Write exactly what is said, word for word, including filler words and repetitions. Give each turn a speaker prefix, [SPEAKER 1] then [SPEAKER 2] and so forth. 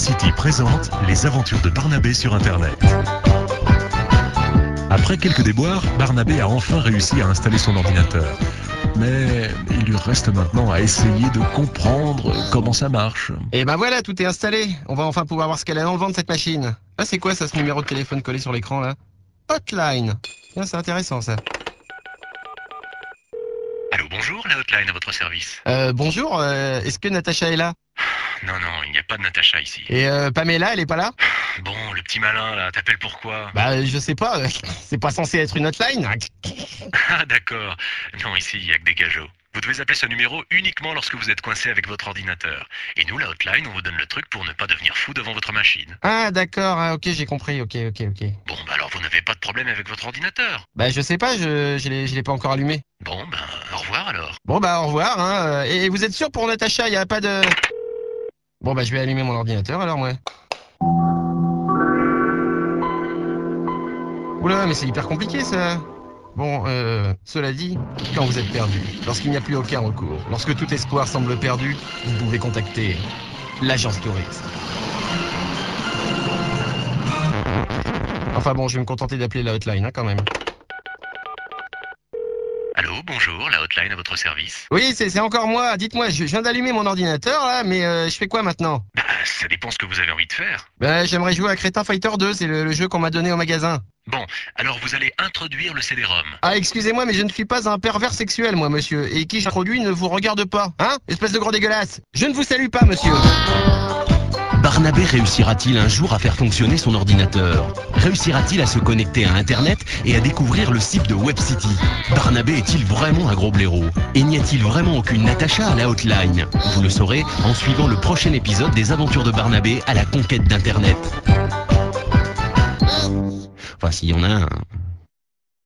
[SPEAKER 1] WebCity présente les aventures de Barnabé sur Internet. Après quelques déboires, Barnabé a enfin réussi à installer son ordinateur. Mais il lui reste maintenant à essayer de comprendre comment ça marche.
[SPEAKER 2] Et ben voilà, tout est installé. On va enfin pouvoir voir ce qu'elle a dans le ventre, cette machine. Ah, c'est quoi ça, ce numéro de téléphone collé sur l'écran là? Hotline. Tiens, c'est intéressant ça.
[SPEAKER 3] Allô, bonjour, la hotline à votre service.
[SPEAKER 2] Euh, bonjour, euh, est-ce que Natacha est là?
[SPEAKER 3] Non, non, il n'y a pas de Natacha ici.
[SPEAKER 2] Et euh, Pamela, elle est pas là?
[SPEAKER 3] Bon, le petit malin, là, t'appelles pourquoi?
[SPEAKER 2] Bah, je sais pas, euh, c'est pas censé être une hotline.
[SPEAKER 3] Ah, d'accord. Non, ici, il n'y a que des cajots. Vous devez appeler ce numéro uniquement lorsque vous êtes coincé avec votre ordinateur. Et nous, la hotline, on vous donne le truc pour ne pas devenir fou devant votre machine.
[SPEAKER 2] Ah, d'accord, ah, ok, j'ai compris, ok, ok, ok.
[SPEAKER 3] Bon, bah alors vous n'avez pas de problème avec votre ordinateur?
[SPEAKER 2] Bah, je sais pas, je, je l'ai je l'ai pas encore allumé.
[SPEAKER 3] Bon, ben, au revoir alors.
[SPEAKER 2] Bon, bah, au revoir, hein. euh, Et, et vous êtes sûr pour Natacha, y a pas de... Bon, bah, je vais allumer mon ordinateur alors, moi. Oula, mais c'est hyper compliqué ça. Bon, euh, cela dit, quand vous êtes perdu, lorsqu'il n'y a plus aucun recours, lorsque tout espoir semble perdu, vous pouvez contacter l'agence touriste. Enfin bon, je vais me contenter d'appeler la hotline, hein, quand même.
[SPEAKER 3] Allô, bonjour, la hotline à votre service.
[SPEAKER 2] Oui, c'est c'est encore moi. Dites-moi, je viens d'allumer mon ordinateur là, mais euh, je fais quoi maintenant?
[SPEAKER 3] Bah, ça dépend ce que vous avez envie de faire.
[SPEAKER 2] Bah, j'aimerais jouer à Crétin Fighter deux, c'est le, le jeu qu'on m'a donné au magasin.
[SPEAKER 3] Bon, alors vous allez introduire le C D-ROM.
[SPEAKER 2] Ah, excusez-moi, mais je ne suis pas un pervers sexuel, moi, monsieur. Et qui j'introduis ne vous regarde pas. Hein? Espèce de gros dégueulasse. Je ne vous salue pas, monsieur.
[SPEAKER 4] Barnabé réussira-t-il un jour à faire fonctionner son ordinateur? Réussira-t-il à se connecter à Internet et à découvrir le site de WebCity? Barnabé est-il vraiment un gros blaireau? Et n'y a-t-il vraiment aucune Natacha à la hotline? Vous le saurez en suivant le prochain épisode des aventures de Barnabé à la conquête d'Internet. Enfin, s'il y en a un...